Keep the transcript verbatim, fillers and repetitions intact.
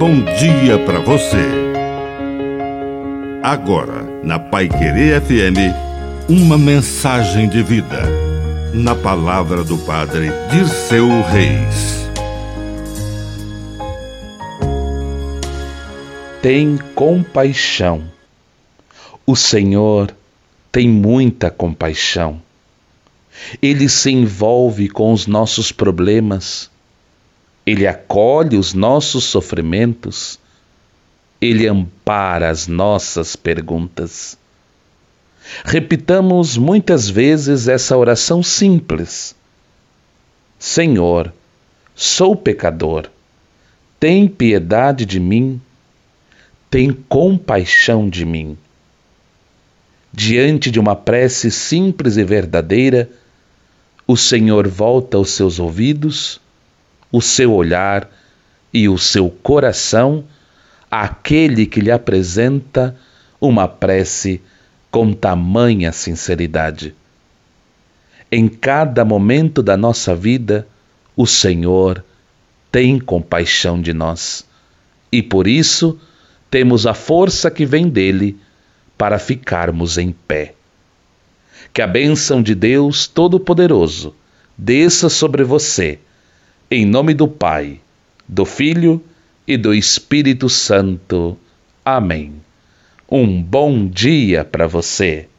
bom dia para você. Agora, na Paiquerê F M, uma mensagem de vida. Na palavra do Padre Dirceu Reis. Tem compaixão. O Senhor tem muita compaixão. Ele se envolve com os nossos problemas. Ele acolhe os nossos sofrimentos. Ele ampara as nossas perguntas. Repitamos muitas vezes essa oração simples. Senhor, sou pecador. Tem piedade de mim. Tem compaixão de mim. Diante de uma prece simples e verdadeira, o Senhor volta os seus ouvidos, o seu olhar e o seu coração àquele que lhe apresenta uma prece com tamanha sinceridade. Em cada momento da nossa vida, o Senhor tem compaixão de nós e por isso temos a força que vem dele para ficarmos em pé. Que a bênção de Deus Todo-Poderoso desça sobre você, em nome do Pai, do Filho e do Espírito Santo. Amém. Um bom dia para você.